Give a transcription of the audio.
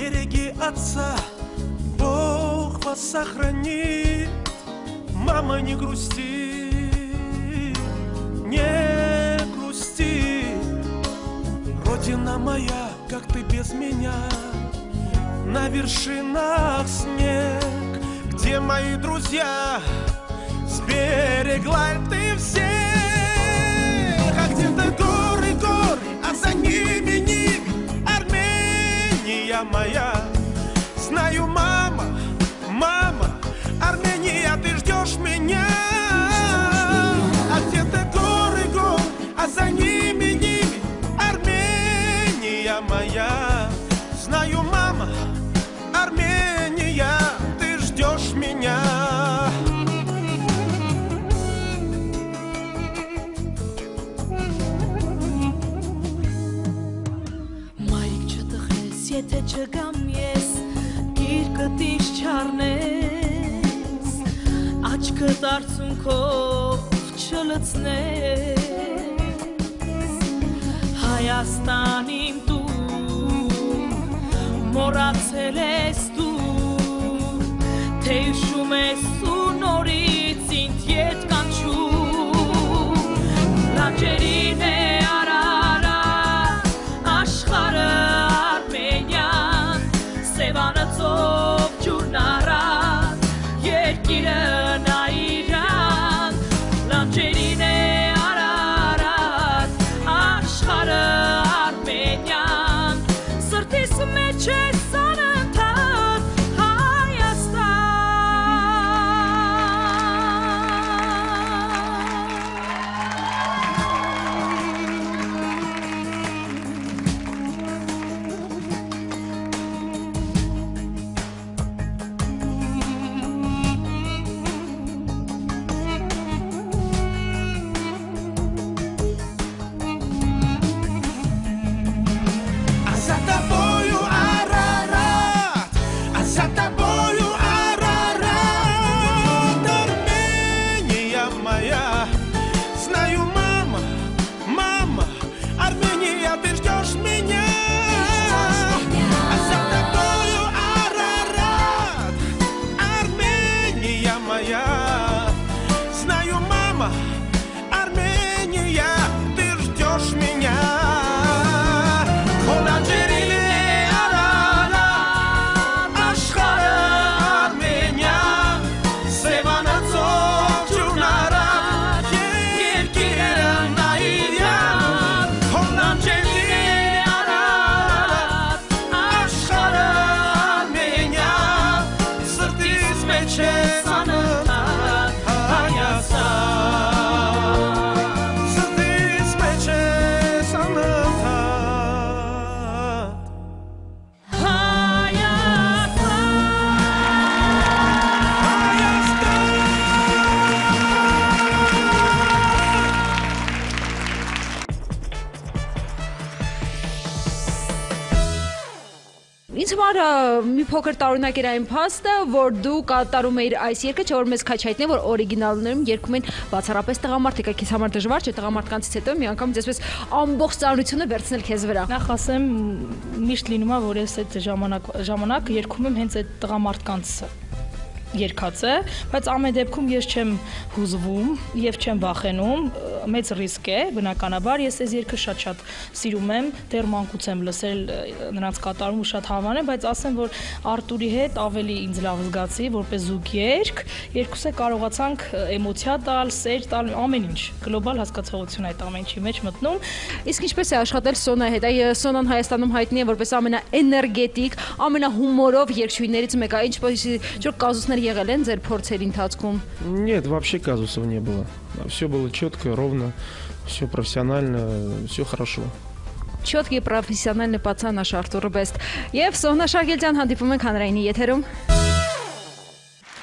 береги отца, Бог вас сохранит. Мама, не грусти, не грусти. Родина моя, как ты без меня? На вершинах снег, где мои друзья? Сберегла ты всех. А где-то горы, горы, а за ними ник. Армения моя. Знаю, мама, мама, Армения, ты ждешь меня. А где-то горы, горы, а за ними ник. Армения моя. Знаю, мама, Армения, ты ждешь меня. Եթե չգամ ես, գիրկդ ինձ չառնես, աչքդ արցունքով չլցնես, Հայաստան իմ տուն, մոռացել ես դու, թե հիշում ես ու նորից ինձ ետ կանչում, լանջերին է արարած աշխարհը Սևանացով ջուրն առած, երկիրը նայիրան, լանջերին է արարած, աշխարհը Արմենիան, սրտիս մեջ է անընդհատ Հայաստան։ Ինձ համար մի փոքր տարօրինակ էր այն փաստը, որ դու կատարում էիր այս երգը, չէ՞ որ մեզ քաչ հայտնի, որ օրիգինալներում երգում են բացառապես տղամարդիկ, քեզ համար դժվար չէ տղամարդկանցից հետո մի անգամ այսպես ամբողջ ծանրությունը վերցնել քեզ վրա։ Նախ ասեմ, միշտ լինում է, որ ես այդ ժամանակ երգում եմ հենց այդ տղամարդկանց երկած է, բայց ամեն դեպքում ես չեմ հուզվում եւ չեմ վախենում, մեծ ռիսկ է, բնականաբար ես այս երգը շատ սիրում եմ, դեռ մանկուց եմ լսել նրանց կատարում ու շատ հավանել, բայց ասեմ, որ Արտուրի հետ ավելի ինձ լավ զգացի, որպես զուգ երգ, երկուսը կարողացանք էմոցիա տալ, սեր տալ, ամեն ինչ, գլոբալ հասկացողություն այդ ամեն ինչի մեջ մտնում։ Իսկ ինչպես է աշխատել Սոնայի հետ։ Սոնան Հայաստանում հայտնի է որպես ամենաէներգետիկ, ամենահումորով երգչուհիներից մեկը, ինչպես կազուսներ եղել են ձեր փորձերի ընթացքում։ Нет, вообще казусов не было. Все было четко, ровно, все профессионально, все хорошо. Четкий профессиональный пацан наш Արտուր Բեստ։ Եվ Սոնա Շագելյան հանդիպում ենք հանրայինի եթերում։